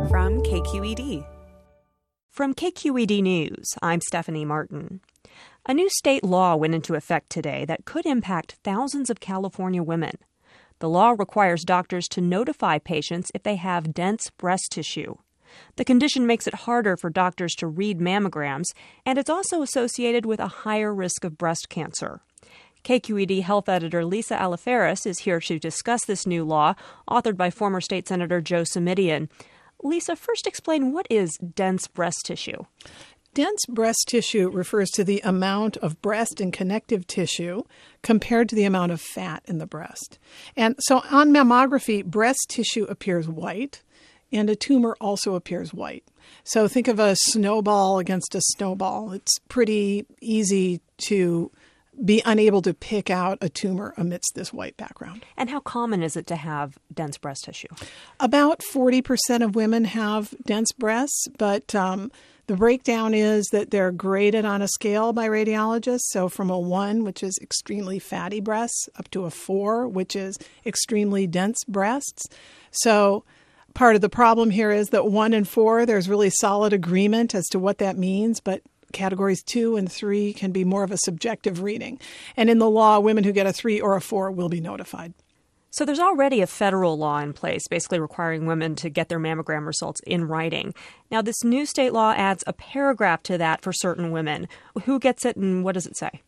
from KQED. From KQED News, I'm Stephanie Martin. A new state law went into effect today that could impact thousands of California women. The law requires doctors to notify patients if they have dense breast tissue. The condition makes it harder for doctors to read mammograms, and it's also associated with a higher risk of breast cancer. KQED health editor Lisa Aliferis is here to discuss this new law, authored by former State Senator Joe Simitian. Lisa, first explain what is dense breast tissue. Dense breast tissue refers to the amount of breast and connective tissue compared to the amount of fat in the breast. And so on mammography, breast tissue appears white, and a tumor also appears white. So think of a snowball against a snowball. It's pretty easy to be unable to pick out a tumor amidst this white background. And how common is it to have dense breast tissue? About 40% of women have dense breasts, but the breakdown is that they're graded on a scale by radiologists. So from a 1, which is extremely fatty breasts, up to a 4, which is extremely dense breasts. So part of the problem here is that 1 and 4, there's really solid agreement as to what that means, but categories 2 and 3 can be more of a subjective reading. And in the law, women who get a 3 or a 4 will be notified. So there's already a federal law in place basically requiring women to get their mammogram results in writing. Now, this new state law adds a paragraph to that for certain women. Who gets it and what does it say?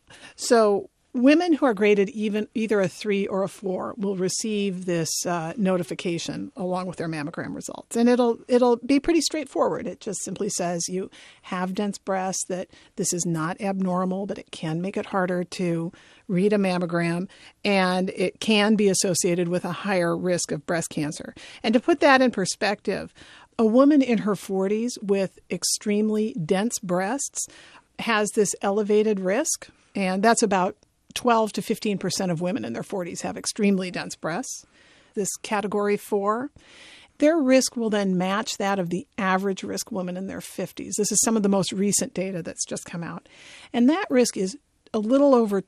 So women who are graded either a 3 or a 4 will receive this notification along with their mammogram results. And it'll be pretty straightforward. It just simply says you have dense breasts, that this is not abnormal, but it can make it harder to read a mammogram, and it can be associated with a higher risk of breast cancer. And to put that in perspective, a woman in her 40s with extremely dense breasts has this elevated risk, and that's about 12 to 15% of women in their 40s have extremely dense breasts. This category 4, their risk will then match that of the average risk woman in their 50s. This is some of the most recent data that's just come out. And that risk is a little over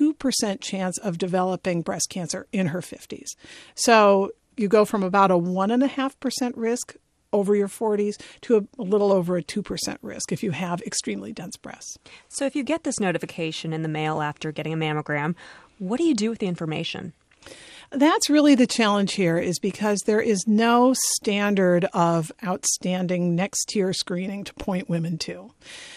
2% chance of developing breast cancer in her 50s. So you go from about a 1.5% risk over your 40s to a little over a 2% risk if you have extremely dense breasts. So if you get this notification in the mail after getting a mammogram, what do you do with the information? That's really the challenge here, is because there is no standard of outstanding next-tier screening to point women to.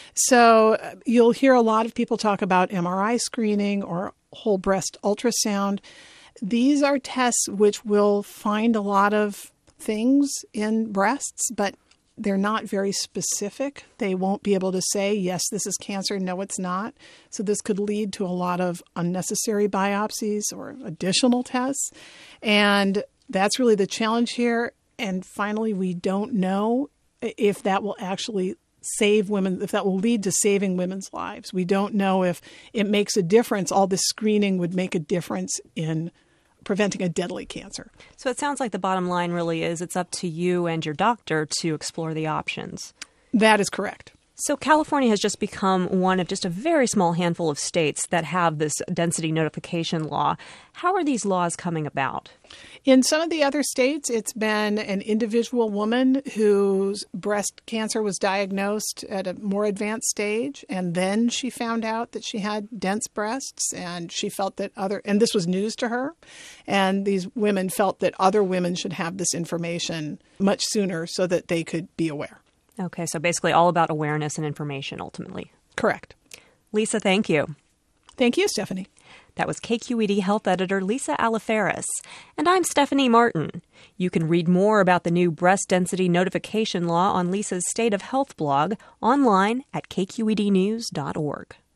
So you'll hear a lot of people talk about MRI screening or whole breast ultrasound. These are tests which will find a lot of things in breasts, but they're not very specific. They won't be able to say, yes, this is cancer, no, it's not. So this could lead to a lot of unnecessary biopsies or additional tests. And that's really the challenge here. And finally, we don't know if that will actually save women, if that will lead to saving women's lives. We don't know if it makes a difference. All this screening would make a difference in preventing a deadly cancer. So it sounds like the bottom line really is it's up to you and your doctor to explore the options. That is correct. So California has just become one of just a very small handful of states that have this density notification law. How are these laws coming about? In some of the other states, it's been an individual woman whose breast cancer was diagnosed at a more advanced stage, and then she found out that she had dense breasts, and she felt that and this was news to her, and these women felt that other women should have this information much sooner so that they could be aware. Okay, so basically all about awareness and information ultimately. Correct. Lisa, thank you. Thank you, Stephanie. That was KQED health editor Lisa Aliferis. And I'm Stephanie Martin. You can read more about the new breast density notification law on Lisa's State of Health blog online at kqednews.org.